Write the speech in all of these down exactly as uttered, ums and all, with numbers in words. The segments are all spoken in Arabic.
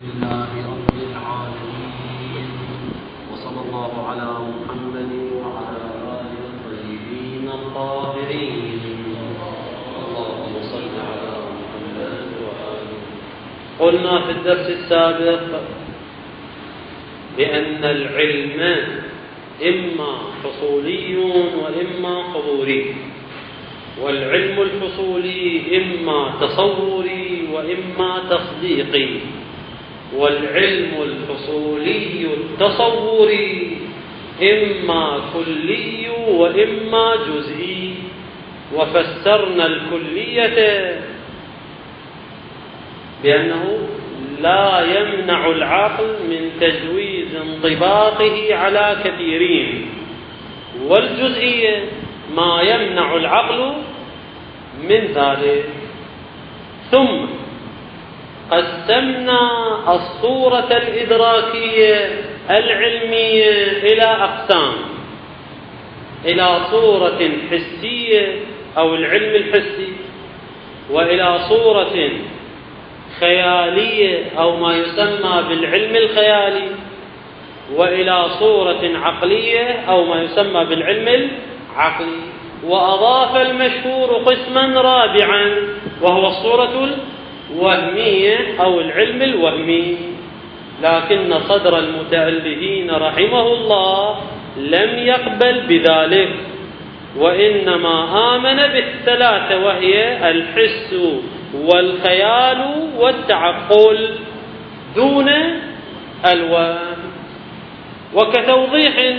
لله رب العالمين، وصلى الله على محمد وعلى آله الطيبين الطاهرين. اللهم صل على محمد وآله. قلنا في الدرس السابق بأن العلم إما حصولي وإما حضوري، والعلم الحصولي إما تصوري وإما تصديقي، والعلم الحصولي التصوري إما كلي وإما جزئي. وفسرنا الكلية بأنه لا يمنع العقل من تجويز انطباقه على كثيرين، والجزئية ما يمنع العقل من ذلك. ثم قسمنا الصورة الإدراكية العلمية إلى أقسام: إلى صورة حسية أو العلم الحسي، وإلى صورة خيالية أو ما يسمى بالعلم الخيالي، وإلى صورة عقلية أو ما يسمى بالعلم العقلي. وأضاف المشهور قسما رابعا وهو الصورة الوهمية أو العلم الوهمي. لكن صدر المتألهين رحمه الله لم يقبل بذلك، وإنما آمن بالثلاثة، وهي الحس والخيال والتعقل دون الوهم. وكتوضيح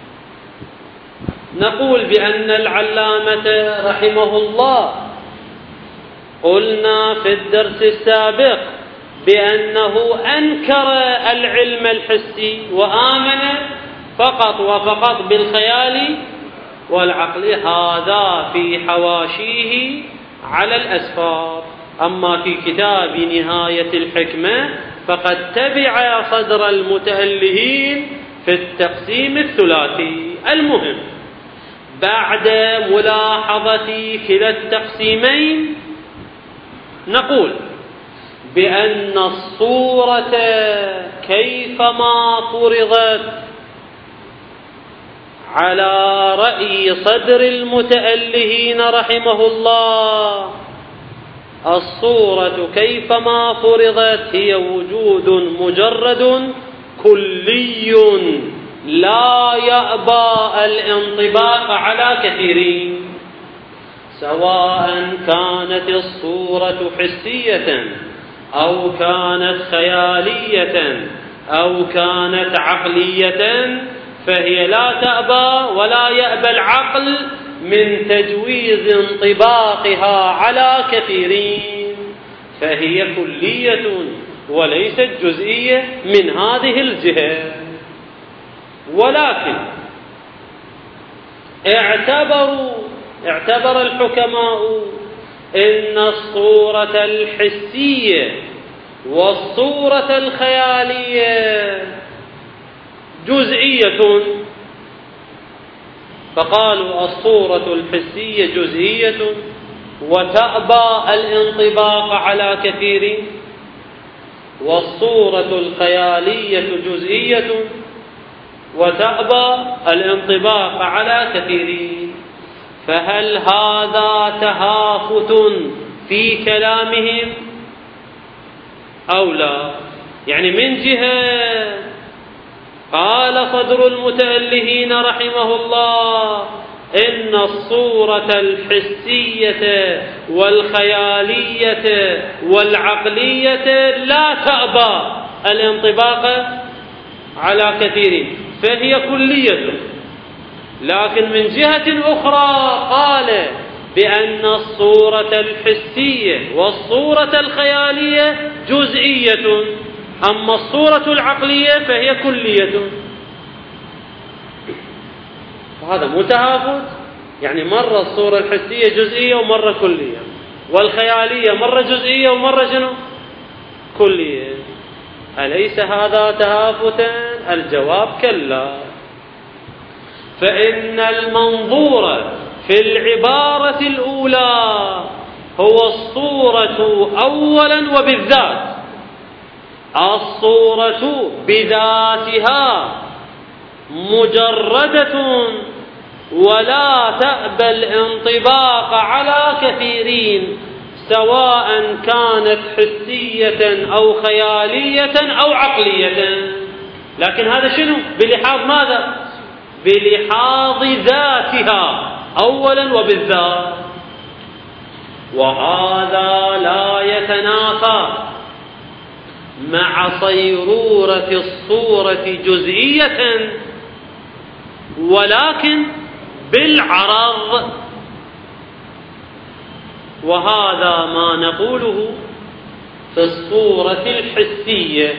نقول بأن العلامة رحمه الله قلنا في الدرس السابق بأنه أنكر العلم الحسي وآمن فقط وفقط بالخيال والعقل. هذا في حواشيه على الأسفار. أما في كتاب نهاية الحكمة فقد تبع صدر المتألهين في التقسيم الثلاثي. المهم، بعد ملاحظة كلا التقسيمين نقول بأن الصورة كيفما فرضت على رأي صدر المتألهين رحمه الله، الصورة كيفما فرضت هي وجود مجرد كلي لا يأبى الانطباق على كثيرين، سواء كانت الصورة حسية أو كانت خيالية أو كانت عقلية، فهي لا تأبى ولا يأبى العقل من تجويز انطباقها على كثيرين، فهي كلية وليست جزئية من هذه الجهة. ولكن اعتبروا اعتبر الحكماء إن الصورة الحسية والصورة الخيالية جزئية، فقالوا الصورة الحسية جزئية وتأبى الانطباق على كثير، والصورة الخيالية جزئية وتأبى الانطباق على كثيرين. فهل هذا تهافت في كلامهم أو لا؟ يعني من جهة قال صدر المتألهين رحمه الله إن الصورة الحسية والخيالية والعقلية لا تأبى الانطباق على كثير، فهي كلية. لكن من جهة أخرى قال بأن الصورة الحسية والصورة الخيالية جزئية، أما الصورة العقلية فهي كلية. هذا متهافت، يعني مرة الصورة الحسية جزئية ومرة كلية، والخيالية مرة جزئية ومرة شنو؟ كلية. أليس هذا تهافتا؟ الجواب كلا. فإن المنظور في العبارة الأولى هو الصورة أولا وبالذات، الصورة بذاتها مجردة ولا تأبى الانطباق على كثيرين، سواء كانت حسية أو خيالية أو عقلية. لكن هذا شنو؟ بلحاظ ماذا؟ بلحاظ ذاتها أولا وبالذات. وهذا لا يتنافى مع صيرورة الصورة جزئية ولكن بالعرض، وهذا ما نقوله في الصورة الحسية،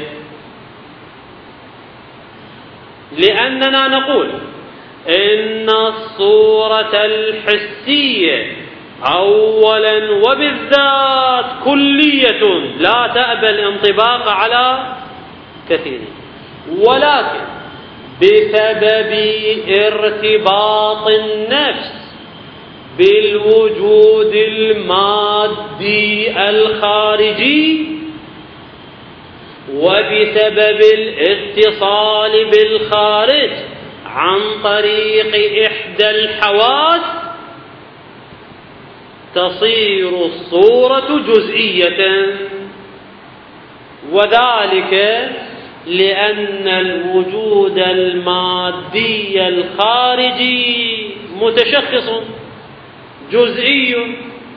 لأننا نقول إن الصورة الحسية أولا وبالذات كلية لا تأبى الانطباق على كثير، ولكن بسبب ارتباط النفس بالوجود المادي الخارجي وبسبب الاتصال بالخارج عن طريق إحدى الحواس تصير الصورة جزئية، وذلك لأن الوجود المادي الخارجي متشخص جزئي،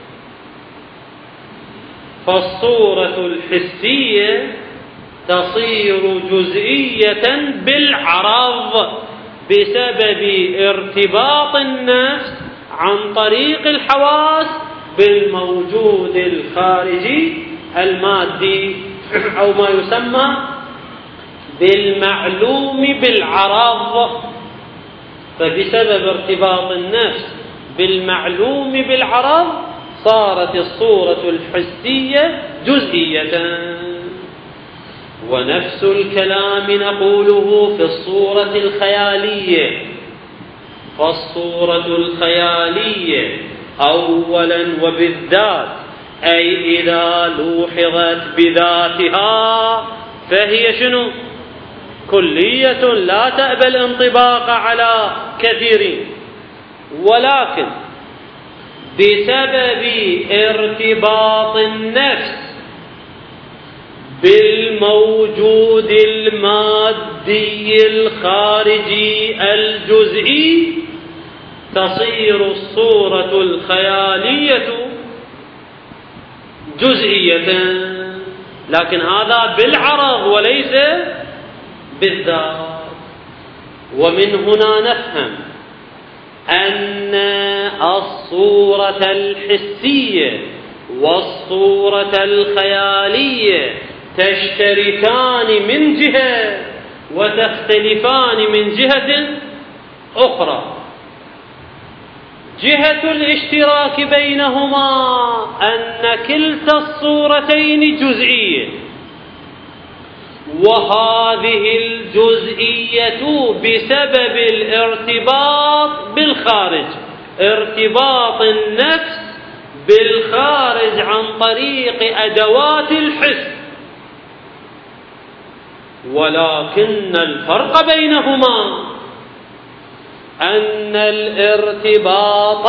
فالصورة الحسية تصير جزئية بالعرض بسبب ارتباط النفس عن طريق الحواس بالموجود الخارجي المادي، أو ما يسمى بالمعلوم بالعرض. فبسبب ارتباط النفس بالمعلوم بالعرض صارت الصورة الحسية جزئية. ونفس الكلام نقوله في الصورة الخيالية، فالصورة الخيالية أولا وبالذات أي إذا لوحظت بذاتها فهي شنو؟ كلية لا تأبى الانطباق على كثيرين، ولكن بسبب ارتباط النفس بالموجود المادي الخارجي الجزئي تصير الصورة الخيالية جزئية، لكن هذا بالعرض وليس بالذات. ومن هنا نفهم أن الصورة الحسية والصورة الخيالية تشتركان من جهة وتختلفان من جهة أخرى. جهة الاشتراك بينهما أن كلتا الصورتين جزئية، وهذه الجزئية بسبب الارتباط بالخارج، ارتباط النفس بالخارج عن طريق أدوات الحس. ولكن الفرق بينهما أن الارتباط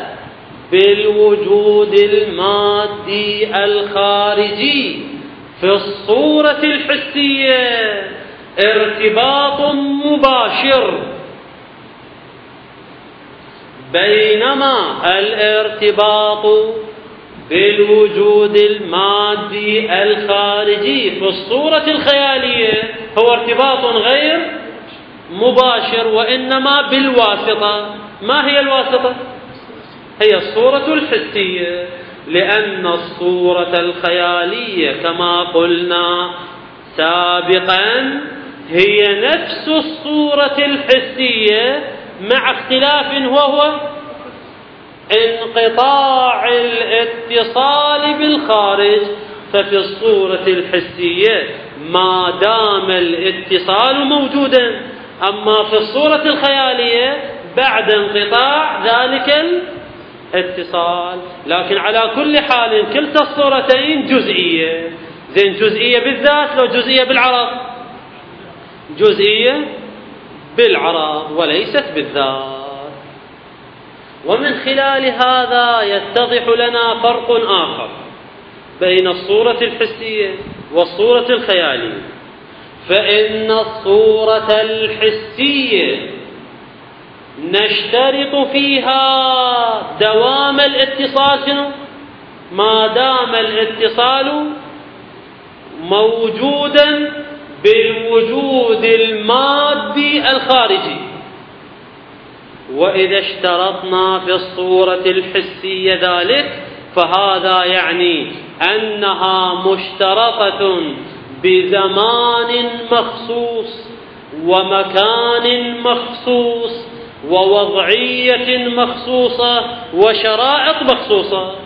بالوجود المادي الخارجي في الصورة الحسية ارتباط مباشر، بينما الارتباط بالوجود المادي الخارجي في الصورة الخيالية هو ارتباط غير مباشر، وإنما بالواسطة. ما هي الواسطة؟ هي الصورة الحسية، لأن الصورة الخيالية كما قلنا سابقا هي نفس الصورة الحسية مع اختلاف وهو انقطاع الاتصال بالخارج. ففي الصورة الحسية ما دام الاتصال موجودا، أما في الصورة الخيالية بعد انقطاع ذلك الاتصال. لكن على كل حال كلتا الصورتين جزئية، زين جزئية بالذات لو جزئية بالعرض؟ جزئية بالعرض وليست بالذات. ومن خلال هذا يتضح لنا فرق آخر بين الصورة الحسية والصورة الخيالية. فإن الصورة الحسية نشترط فيها دوام الاتصال شنو؟ ما دام الاتصال موجودا بالوجود المادي الخارجي. وإذا اشترطنا في الصورة الحسية ذلك فهذا يعني أنها مشترطة بزمان مخصوص ومكان مخصوص ووضعية مخصوصة وشرائط مخصوصة.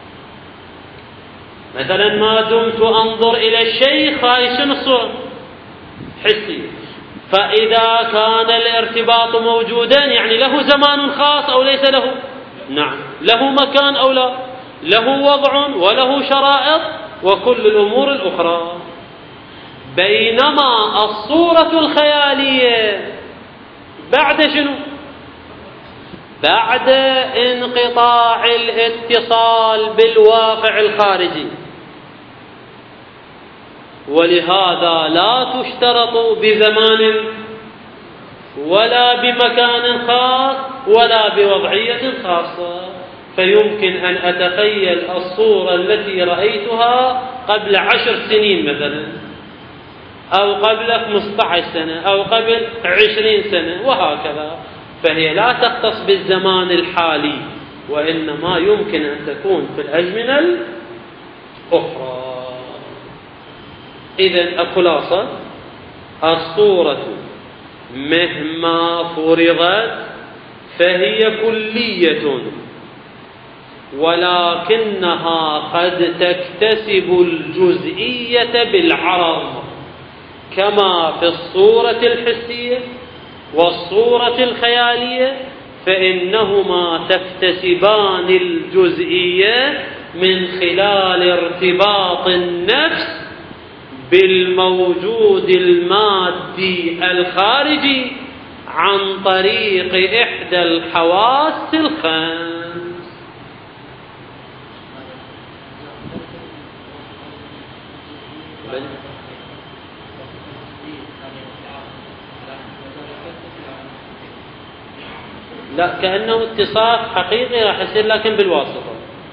مثلا ما دمت أنظر إلى الشيء خارج الصورة حسي، فإذا كان الارتباط موجودا يعني له زمان خاص أو ليس له؟ نعم له مكان أو لا؟ له وضع وله شرائط وكل الأمور الأخرى. بينما الصورة الخيالية بعد شنو؟ بعد انقطاع الاتصال بالواقع الخارجي، ولهذا لا تشترط بزمان ولا بمكان خاص ولا بوضعية خاصة. فيمكن أن أتخيل الصورة التي رأيتها قبل عشر سنين مثلا، أو قبل خمسة عشر سنة، أو قبل عشرين سنة، وهكذا. فهي لا تختص بالزمان الحالي، وإنما يمكن أن تكون في الأزمنة الأخرى. إذن الخلاصة: الصورة مهما فرضت فهي كلية، ولكنها قد تكتسب الجزئية بالعرض، كما في الصورة الحسية والصورة الخيالية، فإنهما تكتسبان الجزئية من خلال ارتباط النفس بالموجود المادي الخارجي عن طريق إحدى الحواس الخمس. لا، كأنه اتصال حقيقي راح يصير لكن بالواسطة.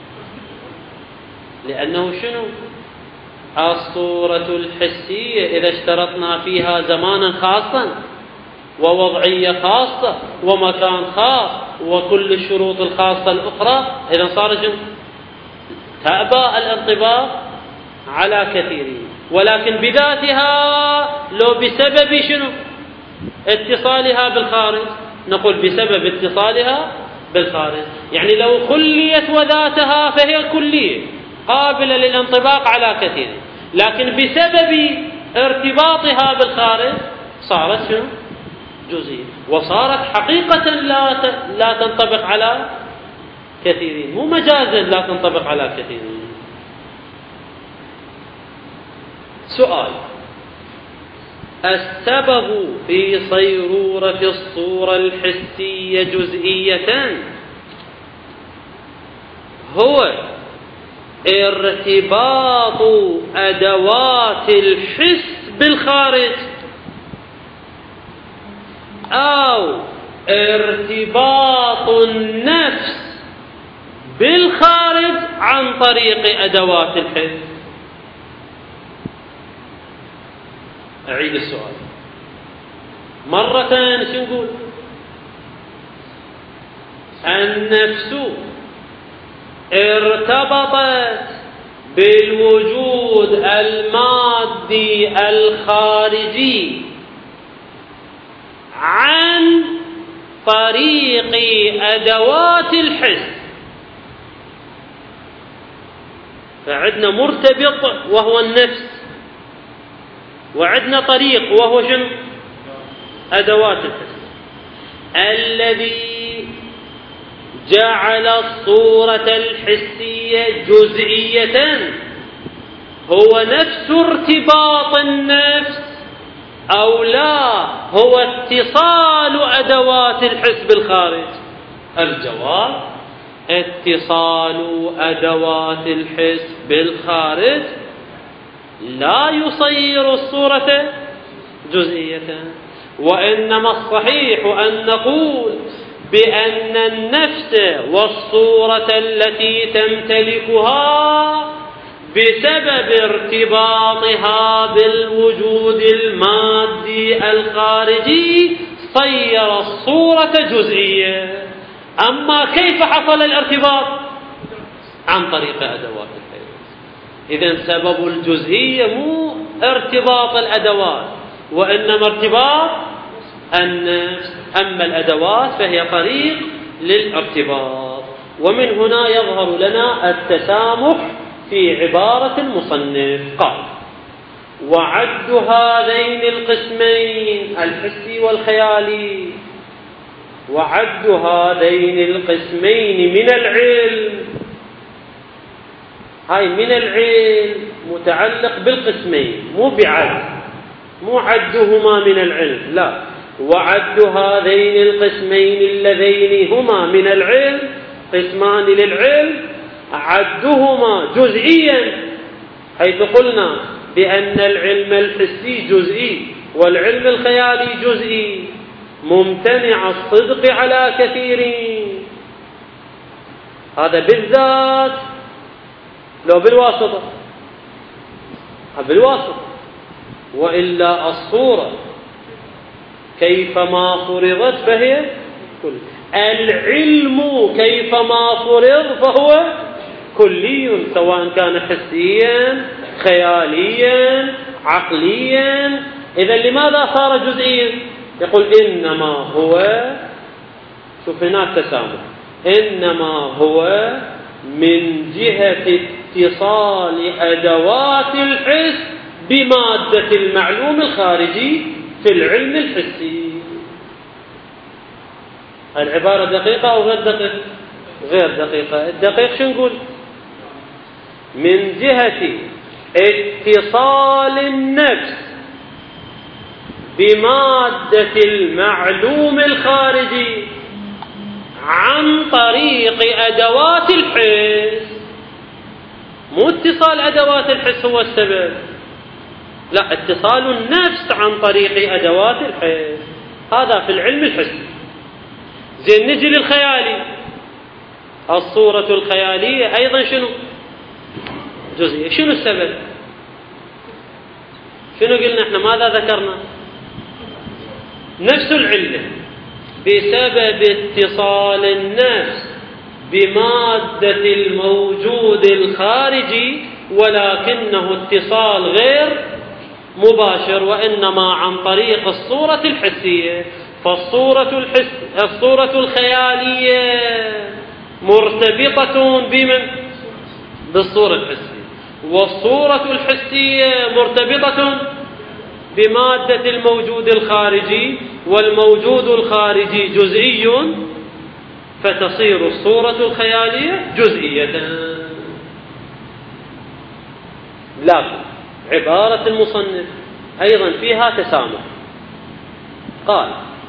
لأنه شنو؟ الصورة الحسية إذا اشترطنا فيها زمانا خاصا ووضعية خاصة ومكان خاص وكل الشروط الخاصة الأخرى، إذا صار شنو؟ تأبى الانطباق على كثيرين. ولكن بذاتها لو بسبب شنو؟ اتصالها بالخارج، نقول بسبب اتصالها بالخارج. يعني لو خليت وذاتها فهي كلية قابلة للانطباق على كثير، لكن بسبب ارتباطها بالخارج صارت شنو؟ جزئية، وصارت حقيقة لا لا تنطبق على كثيرين، مو مجازا لا تنطبق على كثيرين. سؤال: السبب في صيرورة الصورة الحسية جزئية هو ارتباط أدوات الحس بالخارج، أو ارتباط النفس بالخارج عن طريق أدوات الحس؟ أعيد السؤال مرة. شو نقول؟ النفس ارتبطت بالوجود المادي الخارجي عن طريق أدوات الحس. فعندنا مرتبط وهو النفس، وعندنا طريق وهو شنو؟ أدوات الحس. الذي جعل الصورة الحسية جزئية هو نفس ارتباط النفس أو لا هو اتصال أدوات الحس بالخارج؟ الجواب: اتصال أدوات الحس بالخارج لا يصير الصورة جزئية، وإنما الصحيح أن نقول بأن النفس والصورة التي تمتلكها بسبب ارتباطها بالوجود المادي الخارجي صير الصورة جزئية. أما كيف حصل الارتباط؟ عن طريق أدوات الحس. إذن سبب الجزئية مو ارتباط الأدوات، وإنما ارتباط النفس. أما الأدوات فهي طريق للارتباط. ومن هنا يظهر لنا التسامح في عبارة المصنف. قال: وعد هذين القسمين الحسي والخيالي، وعد هذين القسمين من العلم، هاي من العلم متعلق بالقسمين، مو بعد، مو عدهما من العلم، لا، وعد هذين القسمين اللذين هما من العلم، قسمان للعلم، عدهما جزئيا، حيث قلنا بأن العلم الحسي جزئي والعلم الخيالي جزئي، ممتنع الصدق على كثيرين. هذا بالذات لو بالواسطة، بالواسطة، وإلا الصورة كيفما فرضت فهي كل. العلم كيفما فرض فهو كلي، سواء كان حسيا خياليا عقليا. إذا لماذا صار جزئيا؟ يقول إنما هو، شوف هناك تسامح، إنما هو من جهة اتصال أدوات الحس بمادة المعلوم الخارجي في العلم الحسي. العبارة دقيقة أو غير دقيقة؟ غير دقيقة. الدقيق شو نقول؟ من جهة اتصال النفس بمادة المعلوم الخارجي عن طريق أدوات الحس. مو اتصال أدوات الحس هو السبب، لا، اتصال النفس عن طريق أدوات الحس، هذا في العلم الحسي. زين، نجي للخيالي. الصورة الخيالية أيضا شنو؟ جزئية. شنو السبب؟ شنو قلنا احنا؟ ماذا ذكرنا؟ نفس العلة، بسبب اتصال النفس بمادة الموجود الخارجي، ولكنه اتصال غير مباشر، وإنما عن طريق الصورة الحسية. فالصورة الحس الصورة الخيالية مرتبطة بمن؟ بالصورة الحسية، والصورة الحسية مرتبطة بمادة الموجود الخارجي، والموجود الخارجي جزئي، فتصير الصورة الخيالية جزئية. لكن عبارة المصنف أيضا فيها تسامح. قال: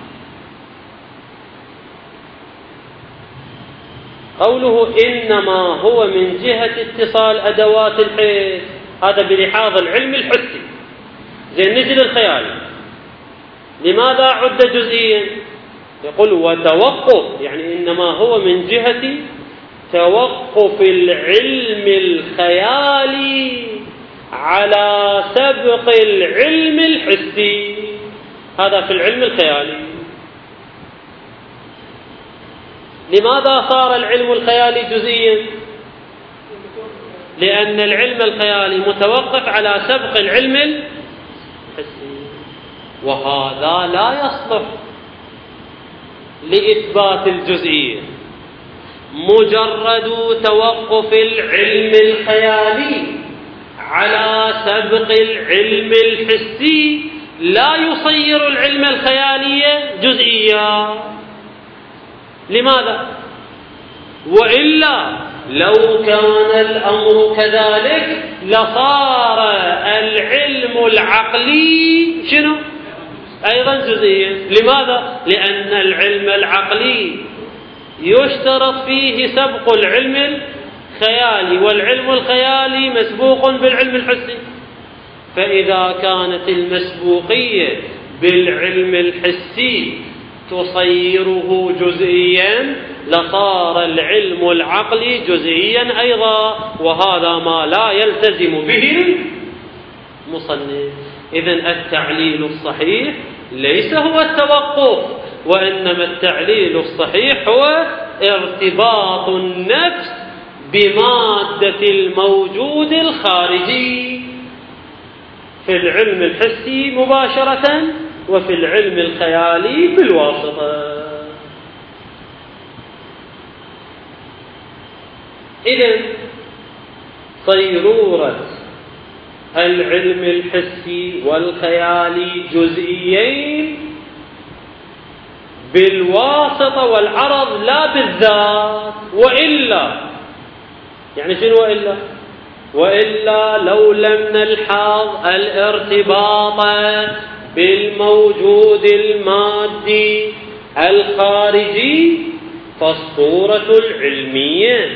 قوله إنما هو من جهة اتصال أدوات الحس، هذا بلحاظ العلم الحسي. زين، نجي للخيال. لماذا عد جزئيا؟ يقول: وتوقف، يعني إنما هو من جهة توقف العلم الخيالي على سبق العلم الحسي. هذا في العلم الخيالي. لماذا صار العلم الخيالي جزئيا؟ لأن العلم الخيالي متوقف على سبق العلم الحسي، وهذا لا يصلح لإثبات الجزئية. مجرد توقف العلم الخيالي على سبق العلم الحسي لا يصير العلم الخيالي جزئيا. لماذا؟ وإلا لو كان الأمر كذلك لصار العلم العقلي شنو؟ أيضا جزئيا. لماذا؟ لأن العلم العقلي يشترط فيه سبق العلم الخيالي، والعلم الخيالي مسبوق بالعلم الحسي. فإذا كانت المسبوقية بالعلم الحسي تصيره جزئيا لصار العلم العقلي جزئيا أيضا، وهذا ما لا يلتزم به المصنف. إذن التعليل الصحيح ليس هو التوقف، وإنما التعليل الصحيح هو ارتباط النفس بمادة الموجود الخارجي في العلم الحسي مباشرة، وفي العلم الخيالي بالواسطة. إذن صيرورة العلم الحسي والخيالي جزئيين بالواسطة والعرض لا بالذات. وإلا يعني شنو وإلا؟ وإلا لو لم نلحظ الارتباط بالموجود المادي الخارجي فالصورة العلمية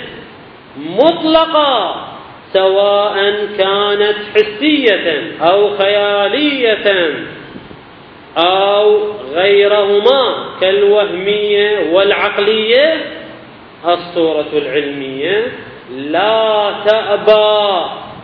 مطلقة سواء كانت حسية أو خيالية أو غيرهما كالوهمية والعقلية، الصورة العلمية لا تأبى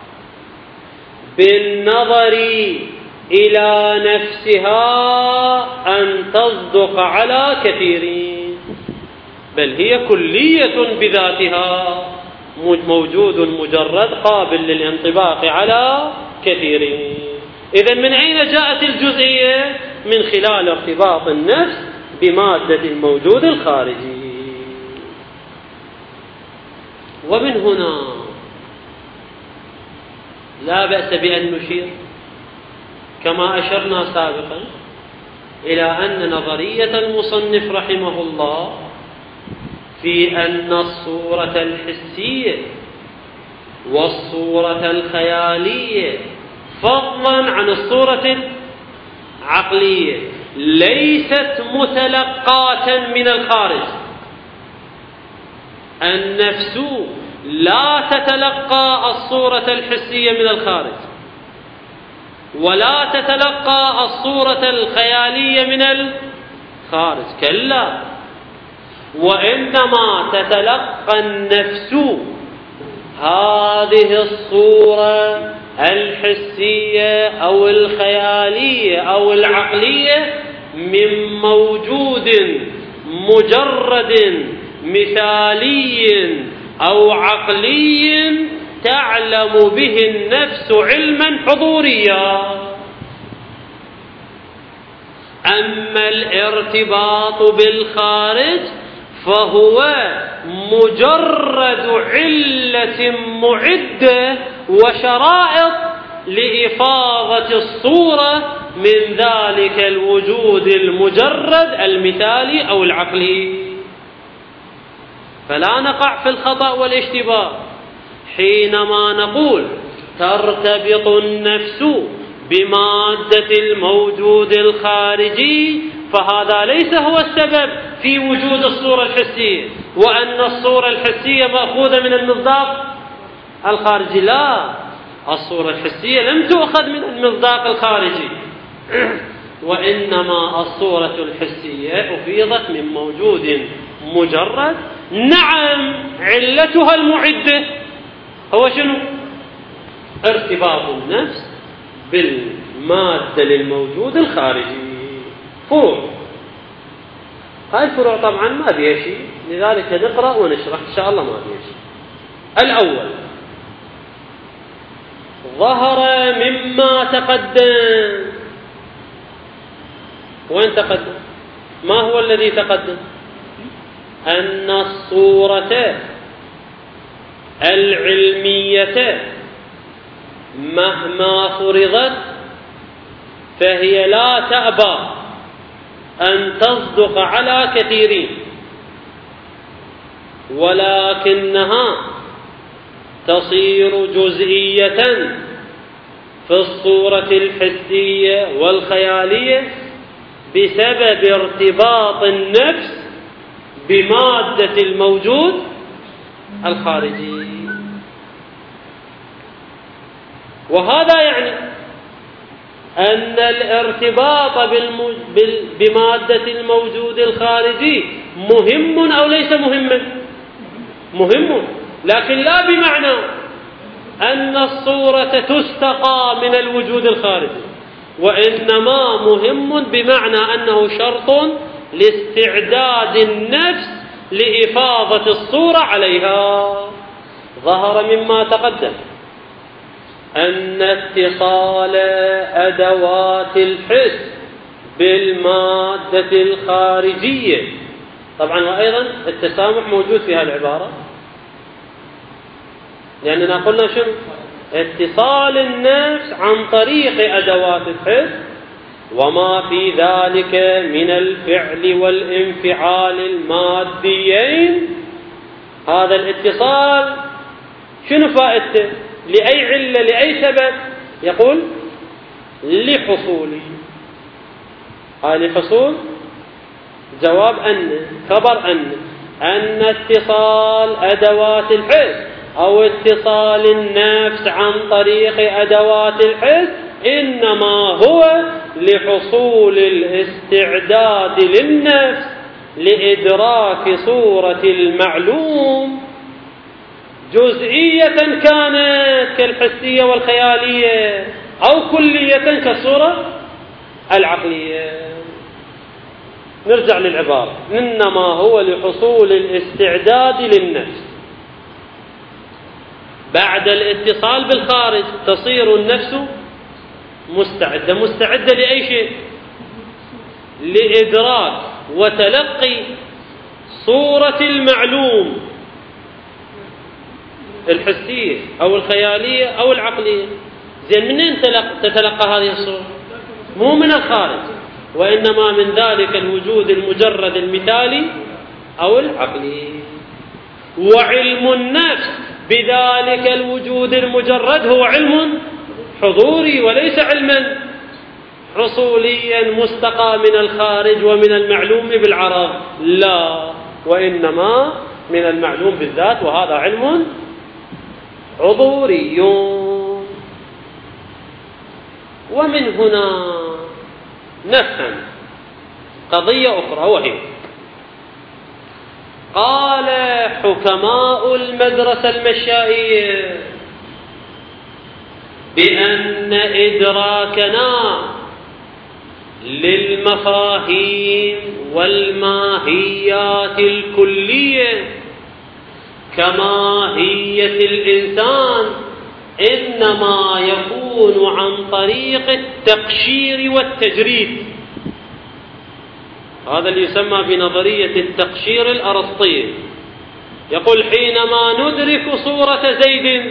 بالنظر إلى نفسها أن تصدق على كثيرين، بل هي كلية بذاتها، موجود مجرد قابل للانطباق على كثيرين. إذن من أين جاءت الجزئية؟ من خلال ارتباط النفس بمادة الموجود الخارجي. ومن هنا لا بأس بأن نشير كما أشرنا سابقا إلى أن نظرية المصنف رحمه الله في أن الصورة الحسية والصورة الخيالية فضلا عن الصورة العقلية ليست متلقاة من الخارج. النفس لا تتلقى الصورة الحسية من الخارج، ولا تتلقى الصورة الخيالية من الخارج، كلا، وإنما تتلقى النفس هذه الصورة الحسية أو الخيالية أو العقلية من موجود مجرد مثالي أو عقلي تعلم به النفس علما حضوريا. أما الارتباط بالخارج فهو مجرد علة معدة وشرائط لإفاضة الصورة من ذلك الوجود المجرد المثالي أو العقلي. فلا نقع في الخطأ والاشتباه حينما نقول ترتبط النفس بمادة الموجود الخارجي، فهذا ليس هو السبب في وجود الصورة الحسية، وأن الصورة الحسية مأخوذة من المصداق الخارجي. لا، الصورة الحسية لم تؤخذ من المصداق الخارجي، وإنما الصورة الحسية أفيضت من موجود مجرد. نعم، علتها المعدة هو شنو؟ ارتباط النفس بالمادة للموجود الخارجي. فروع، هاي الفروع طبعا ما فيها شيء، لذلك نقرأ ونشرح إن شاء الله ما فيها شيء. الأول، ظهر مما تقدم. وين تقدم؟ ما هو الذي تقدم؟ أن الصورة العلمية مهما فرضت فهي لا تأبى أن تصدق على كثيرين، ولكنها تصير جزئية في الصورة الحسية والخيالية بسبب ارتباط النفس بمادة الموجود الخارجي. وهذا يعني أن الارتباط بمادة الموجود الخارجي مهم أو ليس مهما؟ مهم، لكن لا بمعنى أن الصورة تستقى من الوجود الخارجي، وإنما مهم بمعنى أنه شرط لاستعداد النفس لإفاضة الصورة عليها. ظهر مما تقدم أن اتصال أدوات الحس بالمادة الخارجية، طبعا وأيضا التسامح موجود في هذه العبارة، لأننا قلنا شنو؟ اتصال النفس عن طريق أدوات الحس وما في ذلك من الفعل والانفعال الماديين. هذا الاتصال شنو فائدته؟ لأي علة؟ لأي سبب؟ يقول لحصول. هاي لحصول جواب أن، خبر أن أن اتصال أدوات الحس أو اتصال النفس عن طريق أدوات الحس إنما هو لحصول الاستعداد للنفس لإدراك صورة المعلوم، جزئية كانت كالحسية والخيالية أو كلية كالصورة العقلية. نرجع للعبارة، إنما هو لحصول الاستعداد للنفس. بعد الاتصال بالخارج تصير النفس مستعدة. مستعدة لأي شيء؟ لإدراك وتلقي صورة المعلوم الحسية أو الخيالية أو العقلية. زين، منين تتلقى هذه الصورة؟ مو من الخارج، وإنما من ذلك الوجود المجرد المثالي أو العقلي. وعلم النفس بذلك الوجود المجرد هو علم حضوري وليس علما حصوليا مستقى من الخارج ومن المعلوم بالعرض، لا، وإنما من المعلوم بالذات، وهذا علم حضوري. ومن هنا نفهم قضية أخرى، وهي قال حكماء المدرسة المشائية بأن إدراكنا للمفاهيم والماهيات الكلية كماهية الإنسان إنما يكون عن طريق التقشير والتجريد. هذا اللي يسمى بنظرية التقشير الأرسطية. يقول حينما ندرك صورة زيد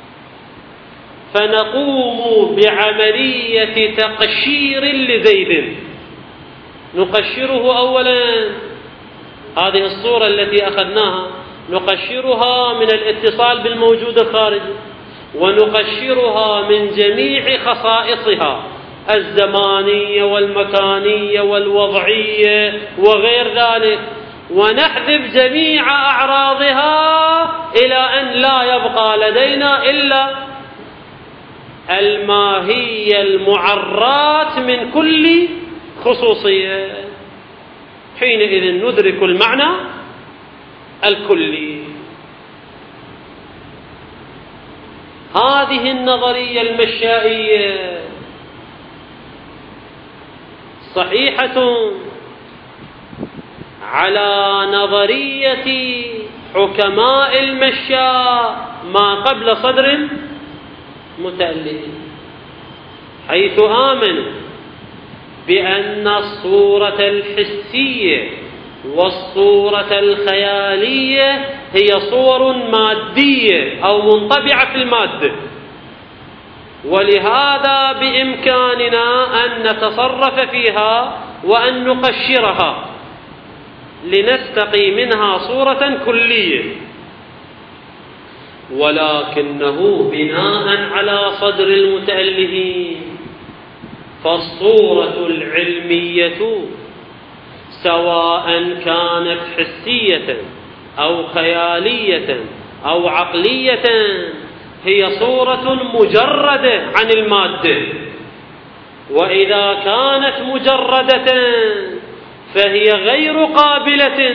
فنقوم بعملية تقشير لزيد، نقشره أولا، هذه الصورة التي أخذناها نقشرها من الاتصال بالموجود الخارجي، ونقشرها من جميع خصائصها الزمانية والمكانية والوضعية وغير ذلك، ونحذف جميع أعراضها إلى أن لا يبقى لدينا إلا الماهية المعرات من كل خصوصية. حينئذ ندرك المعنى الكلي. هذه النظرية المشائية صحيحة على نظرية حكماء المشاء ما قبل صدر متألف، حيث آمنوا بأن الصورة الحسية والصورة الخيالية هي صور مادية أو منطبعة في المادة، ولهذا بإمكاننا أن نتصرف فيها وأن نقشرها. لنستقي منها صورة كلية، ولكنه بناء على صدر المتألهين، فالصورة العلمية سواء كانت حسية أو خيالية أو عقلية هي صورة مجردة عن المادة، وإذا كانت مجردة فهي غير قابلة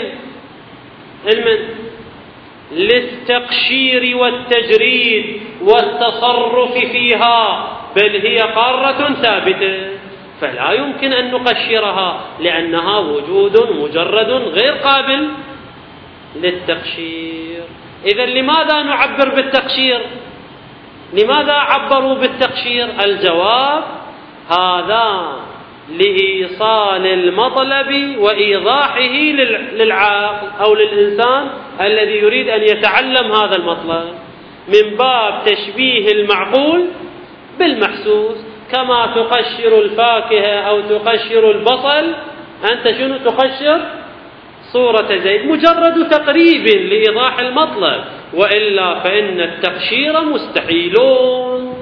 للتقشير والتجريد والتصرف فيها، بل هي قارة ثابتة، فلا يمكن أن نقشرها لأنها وجود مجرد غير قابل للتقشير. إذن لماذا نعبر بالتقشير؟ لماذا عبروا بالتقشير؟ الجواب هذا لإيصال المطلب وإيضاحه للعاقل أو للإنسان الذي يريد أن يتعلم هذا المطلب، من باب تشبيه المعقول بالمحسوس. كما تقشر الفاكهة أو تقشر البصل، أنت شنو تقشر؟ صورة زيد، مجرد تقريب لإيضاح المطلب، وإلا فإن التقشير مستحيلون.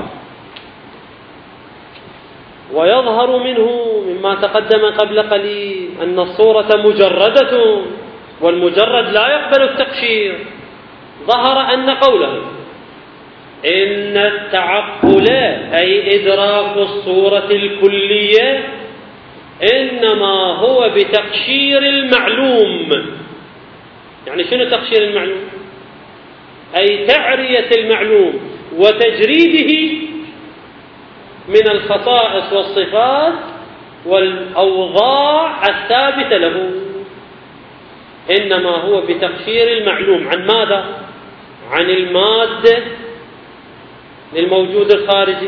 ويظهر منه مما تقدم قبل قليل أن الصورة مجردة، والمجرد لا يقبل التقشير. ظهر أن قوله إن التعقل أي إدراك الصورة الكلية إنما هو بتقشير المعلوم. يعني شنو تقشير المعلوم؟ أي تعرية المعلوم وتجريده من الخصائص والصفات والأوضاع الثابتة له، إنما هو بتقشير المعلوم. عن ماذا؟ عن المادة للموجود الخارجي،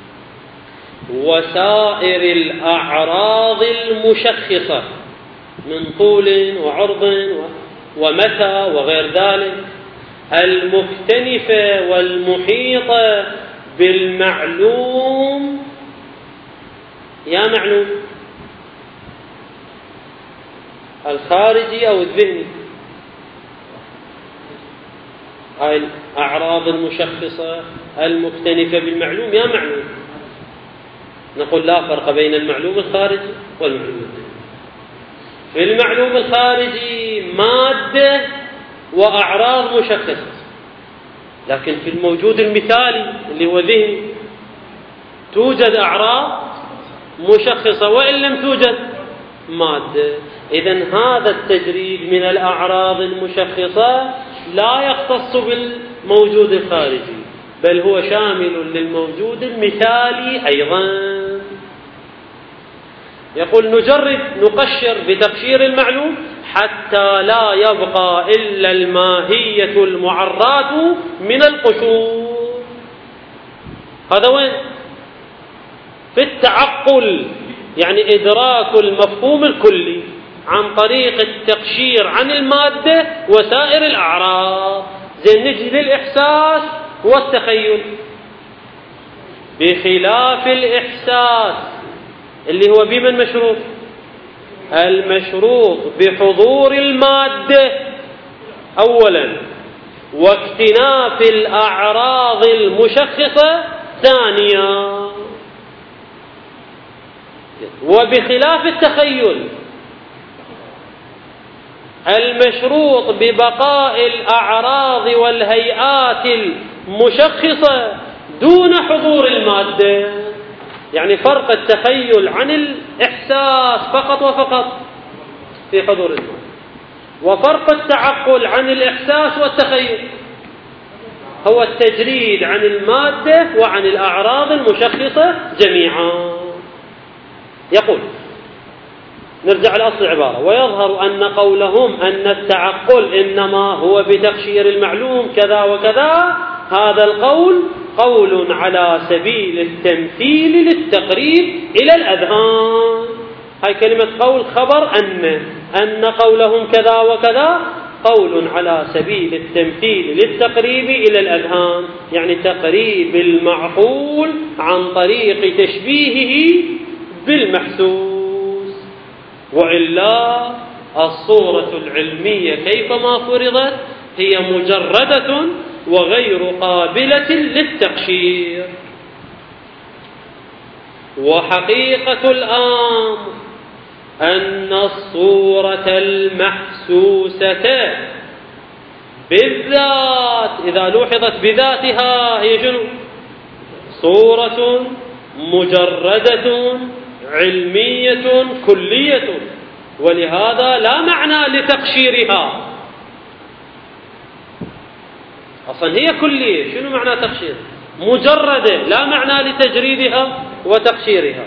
وسائر الأعراض المشخصة من طول وعرض ومتى وغير ذلك، المكتنفة والمحيطة بالمعلوم. يا معلوم الخارجي أو الذهني، هاي الأعراض المشخصة المكتنفة بالمعلوم يا معلوم. نقول لا فرق بين المعلوم الخارجي والمعلوم الذهني. في المعلوم الخارجي مادة وأعراض مشخصة، لكن في الموجود المثالي اللي هو ذهني توجد أعراض مشخصة وإن لم توجد مادة. إذن هذا التجريد من الأعراض المشخصة لا يختص بالموجود الخارجي، بل هو شامل للموجود المثالي أيضا. يقول نجرد نقشر بتقشير المعلوم حتى لا يبقى إلا الماهية المعراة من القشور. هذا وين؟ في التعقل، يعني إدراك المفهوم الكلي عن طريق التقشير عن المادة وسائر الأعراض. زين نجي للإحساس والتخيل. بخلاف الإحساس اللي هو بمن مشروط؟ المشروط بحضور المادة أولا، واكتناف الأعراض المشخصة ثانيا. وبخلاف التخيل المشروط ببقاء الأعراض والهيئات المشخصة دون حضور المادة. يعني فرق التخيل عن الإحساس فقط وفقط في حضور المادة، وفرق التعقل عن الإحساس والتخيل هو التجريد عن المادة وعن الأعراض المشخصة جميعا. يقول نرجع لأصل العبارة: ويظهر أن قولهم أن التعقل إنما هو بتقشير المعلوم كذا وكذا، هذا القول قول على سبيل التمثيل للتقريب إلى الأذهان. هاي كلمة قول خبر أن أن قولهم كذا وكذا قول على سبيل التمثيل للتقريب إلى الأذهان، يعني تقريب المعقول عن طريق تشبيهه بالمحسوس. وإلا الصورة العلمية كيفما فرضت هي مجردة وغير قابلة للتقشير. وحقيقة الأمر أن الصورة المحسوسة بالذات إذا لوحظت بذاتها هي شنو؟ صورة مجردة علمية كلية، ولهذا لا معنى لتقشيرها. أصلا هي كلية، شنو معنى تقشير؟ مجردة، لا معنى لتجريدها وتقشيرها.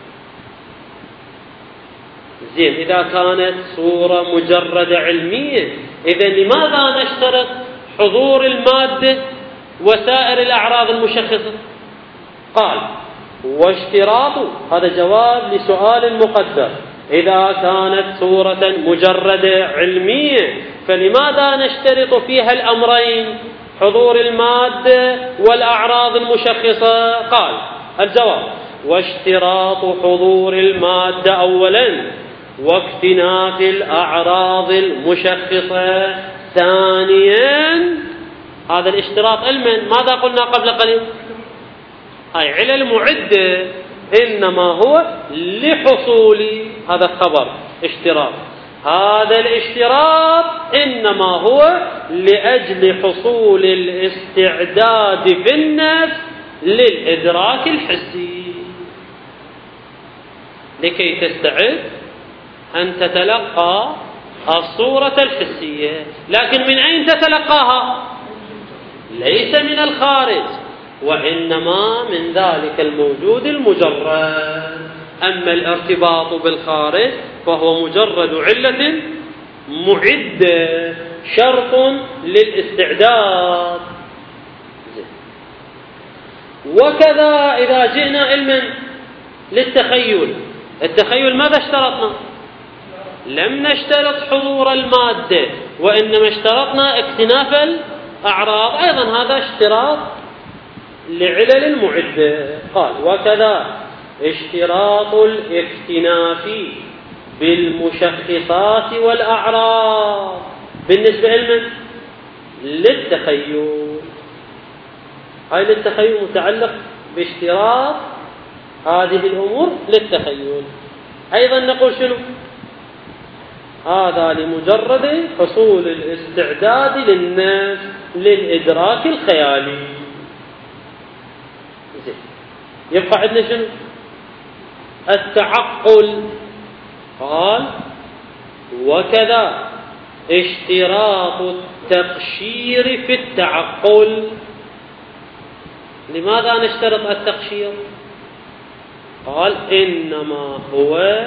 زين، إذا كانت صورة مجردة علمية، إذا لماذا نشترط حضور المادة وسائر الأعراض المشخصة؟ قال: واشتراط، هذا جواب لسؤال مقدر، إذا كانت صورة مجردة علمية فلماذا نشترط فيها الأمرين، حضور المادة والأعراض المشخصة؟ قال الجواب: واشتراط حضور المادة أولا، واكتناف الأعراض المشخصة ثانيا. هذا الاشتراط علما ماذا قلنا قبل قليل؟ هاي علل معدة، إنما هو لحصول هذا الخبر اشتراط. هذا الاشتراط إنما هو لأجل حصول الاستعداد في النفس للإدراك الحسي، لكي تستعد أن تتلقى الصورة الحسية. لكن من أين تتلقاها؟ ليس من الخارج، وإنما من ذلك الموجود المجرد. أما الارتباط بالخارج فهو مجرد علة معدة، شرط للاستعداد. وكذا إذا جئنا علما للتخيل، التخيل ماذا اشترطنا؟ لم نشترط حضور المادة، وإنما اشترطنا اكتناف الأعراض، أيضا هذا اشتراط لعلل المعدة. قال: وكذا اشتراط الاكتناف بالمشخصات والأعراض بالنسبة لمن؟ للتخيل. هاي للتخيل متعلق باشتراط هذه الأمور للتخيل. أيضا نقول شنو؟ هذا لمجرد حصول الاستعداد للنفس للإدراك الخيالي. زين، يبقى عندنا شنو؟ التعقل. قال: وكذا اشتراط التقشير في التعقل. لماذا نشترط التقشير؟ قال: إنما هو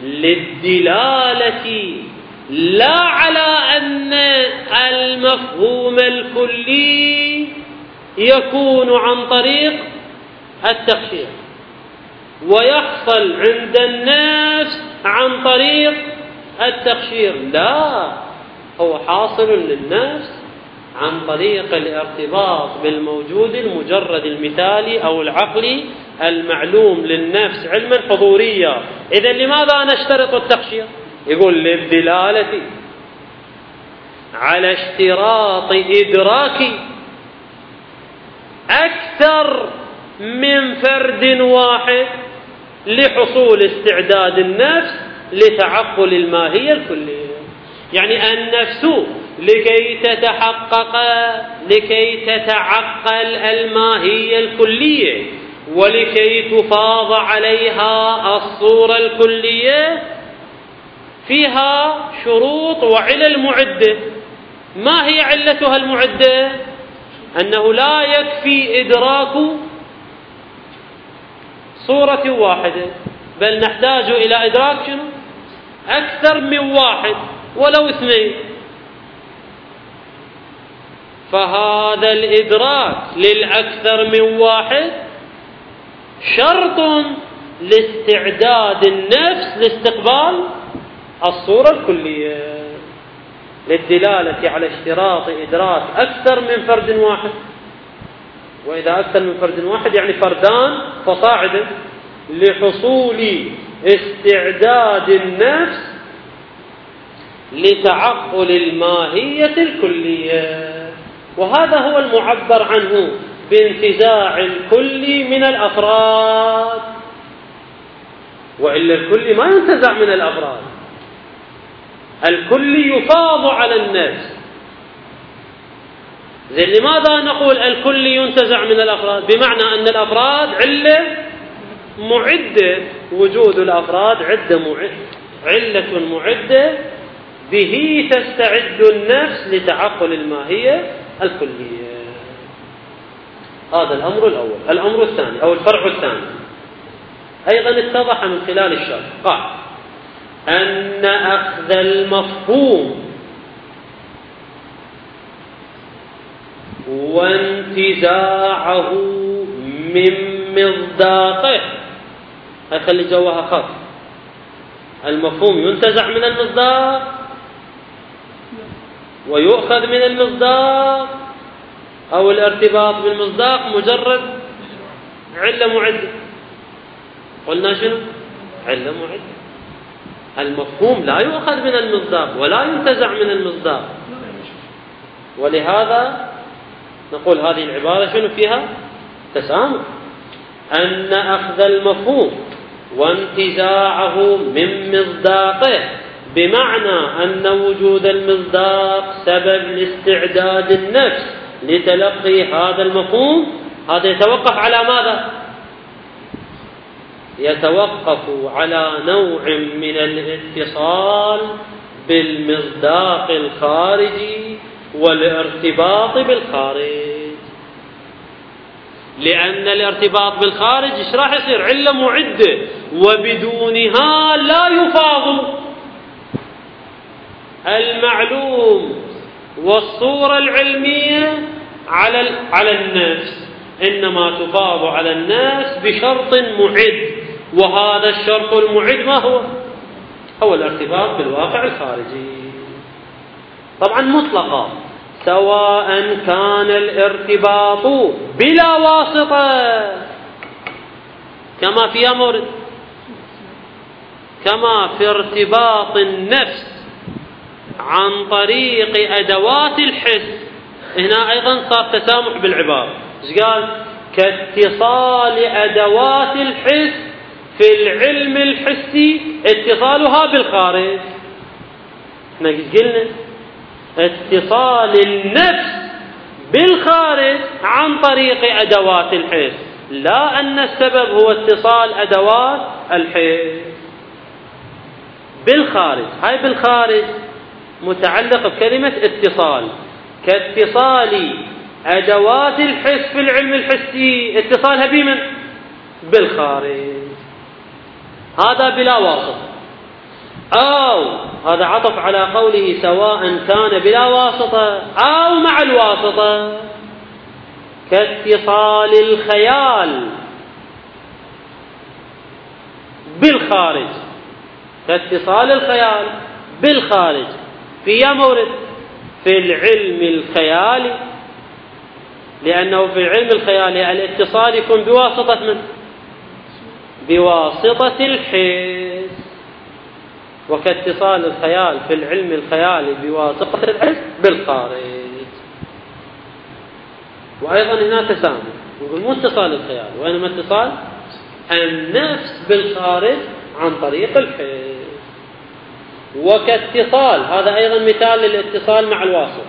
للدلالة لا على أن المفهوم الكلي يكون عن طريق التقشير ويحصل عند النفس عن طريق التقشير، لا، هو حاصل للنفس عن طريق الارتباط بالموجود المجرد المثالي أو العقلي المعلوم للنفس علما حضوريا. إذن لماذا نشترط التقشير؟ يقول: للدلالة على اشتراط إدراك أكثر من فرد واحد لحصول استعداد النفس لتعقل الماهية الكلية. يعني النفس لكي تتحقق لكي تتعقل الماهية الكلية ولكي تفاض عليها الصورة الكلية فيها شروط وعلل معدة. ما هي علتها المعدة؟ أنه لا يكفي إدراك صورة واحدة، بل نحتاج إلى إدراك شنو؟ أكثر من واحد ولو اثنين. فهذا الإدراك للأكثر من واحد شرط لاستعداد النفس لاستقبال الصورة الكلية، للدلالة على اشتراط إدراك أكثر من فرد واحد. وإذا أكثر من فرد واحد يعني فردان فصاعدا، لحصول استعداد النفس لتعقل الماهية الكلية، وهذا هو المعبر عنه بانتزاع الكل من الأفراد، وإلا الكل ما ينتزع من الأفراد، الكل يفاض على النفس. زين، لماذا نقول الكل ينتزع من الأفراد؟ بمعنى أن الأفراد علة معدة، وجود الأفراد عدة معدة، علة معدة به تستعد النفس لتعقل الماهية الكلية. هذا الأمر الأول. الأمر الثاني أو الفرع الثاني أيضا اتضح من خلال الشرح، قال أن أخذ المفهوم وانتزاعه من مصداقه، هاي خلي جواها خط، المفهوم ينتزع من المصداق ويؤخذ من المصداق، أو الارتباط بالمصداق مجرد علة معدة. قلنا شنو؟ علة معدة. المفهوم لا يؤخذ من المصداق ولا ينتزع من المصداق، ولهذا نقول هذه العبارة شنو فيها؟ تسامح. أن أخذ المفهوم وانتزاعه من مصداقه، بمعنى أن وجود المصداق سبب لاستعداد النفس لتلقي هذا المفهوم. هذا يتوقف على ماذا؟ يتوقف على نوع من الاتصال بالمصداق الخارجي والارتباط بالخارج، لأن الارتباط بالخارج ايش راح يصير؟ علة معدة، وبدونها لا يفاض المعلوم والصورة العلمية على على النفس، إنما تفاض على الناس بشرط معد، وهذا الشرط المعد ما هو؟ هو الارتباط بالواقع الخارجي. طبعا مطلقا، سواء كان الارتباط بلا واسطة كما في أمر، كما في ارتباط النفس عن طريق أدوات الحس. هنا أيضا صار تسامح بالعبارة. ايش قال؟ كاتصال أدوات الحس في العلم الحسي اتصالها بالخارج. احنا قلنا اتصال النفس بالخارج عن طريق أدوات الحس، لا أن السبب هو اتصال أدوات الحس بالخارج. هاي بالخارج متعلق بكلمة اتصال، كاتصال أدوات الحس في العلم الحسي اتصالها بمن؟ بالخارج. هذا بلا واسطة، أو هذا عطف على قوله سواء كان بلا واسطة أو مع الواسطة، كاتصال الخيال بالخارج، كاتصال الخيال بالخارج في مورد في العلم الخيالي، لأنه في العلم الخيالي الاتصال يكون بواسطة من؟ بواسطة الحس، وكاتصال الخيال في العلم الخيالي بواسطة الحس بالخارج. وأيضا هنا تسامح، نقول مو اتصال الخيال وإنما اتصال النفس بالخارج عن طريق الحس. وكاتصال، هذا أيضا مثال للاتصال مع الواسطة،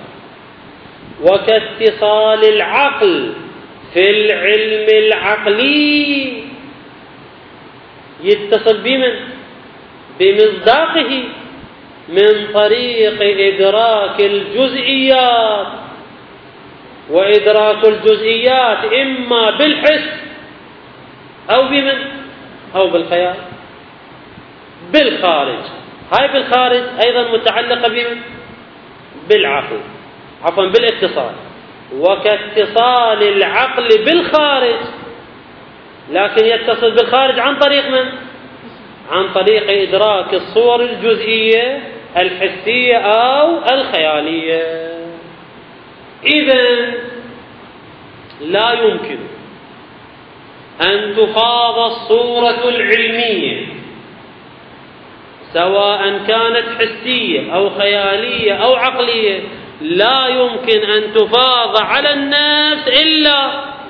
وكاتصال العقل في العلم العقلي يتصل بمن؟ بمصداقه من طريق إدراك الجزئيات، وإدراك الجزئيات إما بالحس أو بمن؟ أو بالخيال بالخارج. هاي بالخارج أيضا متعلقة بمن؟ بالعقل، عفوا بالاتصال. وكاتصال العقل بالخارج، لكن يتصل بالخارج عن طريق من؟ عن طريق إدراك الصور الجزئية الحسية أو الخيالية. إذن لا يمكن أن تفاض الصورة العلمية، سواء كانت حسية أو خيالية أو عقلية لا يمكن أن تفاض على النفس إلا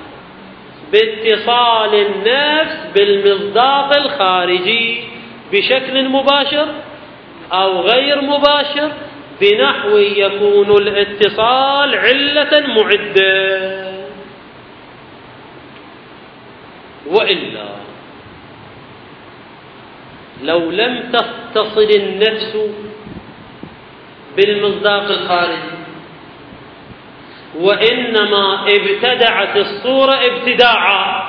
باتصال النفس بالمصداق الخارجي بشكل مباشر أو غير مباشر، بنحو يكون الاتصال علة معدة. وإلا لو لم تتصل النفس بالمصداق الخارجي وإنما ابتدعت الصورة ابتداعا،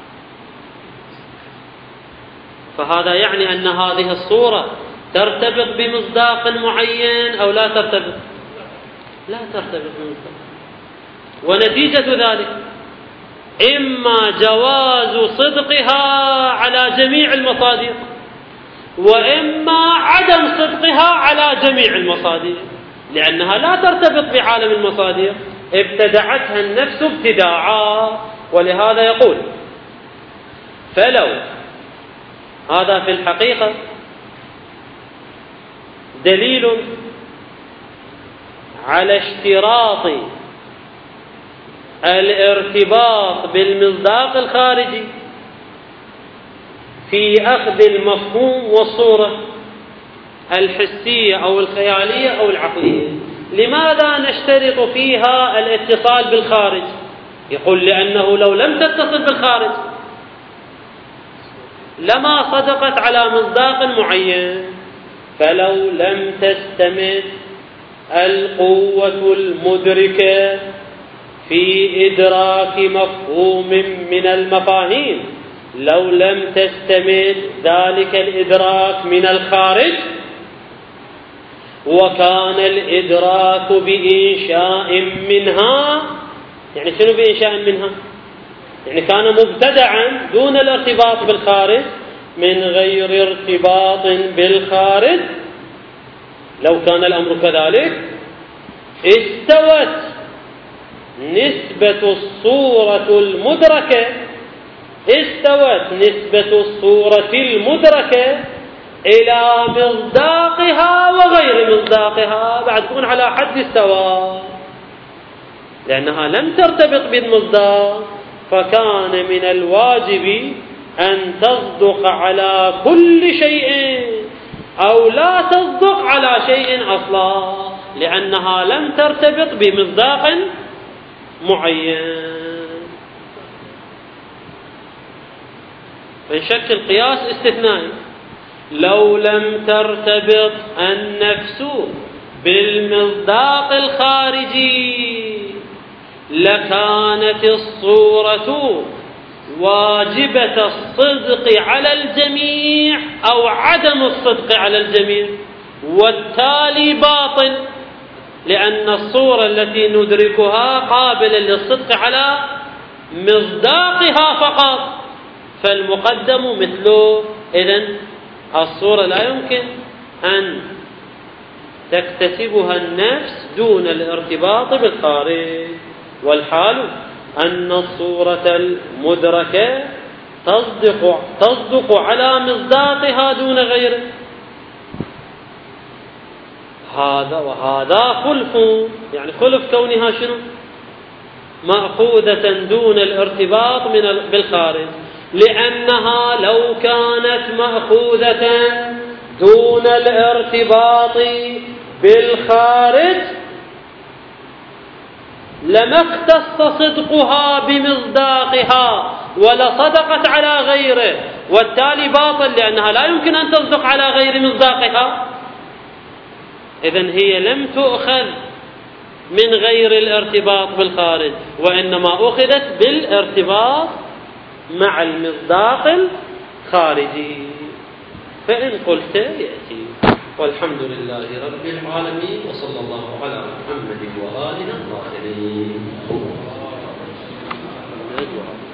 فهذا يعني أن هذه الصورة ترتبط بمصداق معين أو لا ترتبط؟ لا ترتبط بمصداق. ونتيجة ذلك إما جواز صدقها على جميع المصادر، وإما عدم صدقها على جميع المصادر، لأنها لا ترتبط بعالم المصادر، ابتدعتها النفس ابتداعا. ولهذا يقول: فلو، هذا في الحقيقة دليل على اشتراط الارتباط بالمصداق الخارجي في أخذ المفهوم والصورة الحسية أو الخيالية أو العقلية. لماذا نشترط فيها الاتصال بالخارج؟ يقول: لأنه لو لم تتصل بالخارج لما صدقت على مصداق معين. فلو لم تستمد القوة المدركة في إدراك مفهوم من المفاهيم، لو لم تستمد ذلك الإدراك من الخارج، وكان الإدراك بإنشاء منها، يعني شنو بإنشاء منها؟ يعني كان مبتدعا دون الارتباط بالخارج، من غير ارتباط بالخارج. لو كان الأمر كذلك استوت نسبة الصورة المدركة استوت نسبة الصورة المدركة إلى مصداقها وغير مصداقها، بعد تكون على حد السواء، لأنها لم ترتبط بالمصداق. فكان من الواجب أن تصدق على كل شيء أو لا تصدق على شيء أصلا، لأنها لم ترتبط بمصداق معين. فانشك القياس استثنائي: لو لم ترتبط النفس بالمصداق الخارجي لكانت الصورة واجبة الصدق على الجميع أو عدم الصدق على الجميع، والتالي باطل، لأن الصورة التي ندركها قابلة للصدق على مصداقها فقط، فالمقدم مثله. إذن الصورة لا يمكن أن تكتسبها النفس دون الارتباط بالخارج، والحال أن الصورة المدركة تصدق, تصدق على مصداقها دون غيره. هذا وهذا خلف، يعني خلف كونها شنو؟ مأخوذة دون الارتباط من بالخارج، لأنها لو كانت مأخوذة دون الارتباط بالخارج لما اختص صدقها بمصداقها ولصدقت على غيره، والتالي باطل، لأنها لا يمكن أن تصدق على غير مصداقها. إذن هي لم تؤخذ من غير الارتباط بالخارج، وإنما أخذت بالارتباط مع المصداق الخارجي. فإن قلت يأتي. والحمد لله رب العالمين، وصلى الله على محمد وآله الطاهرين.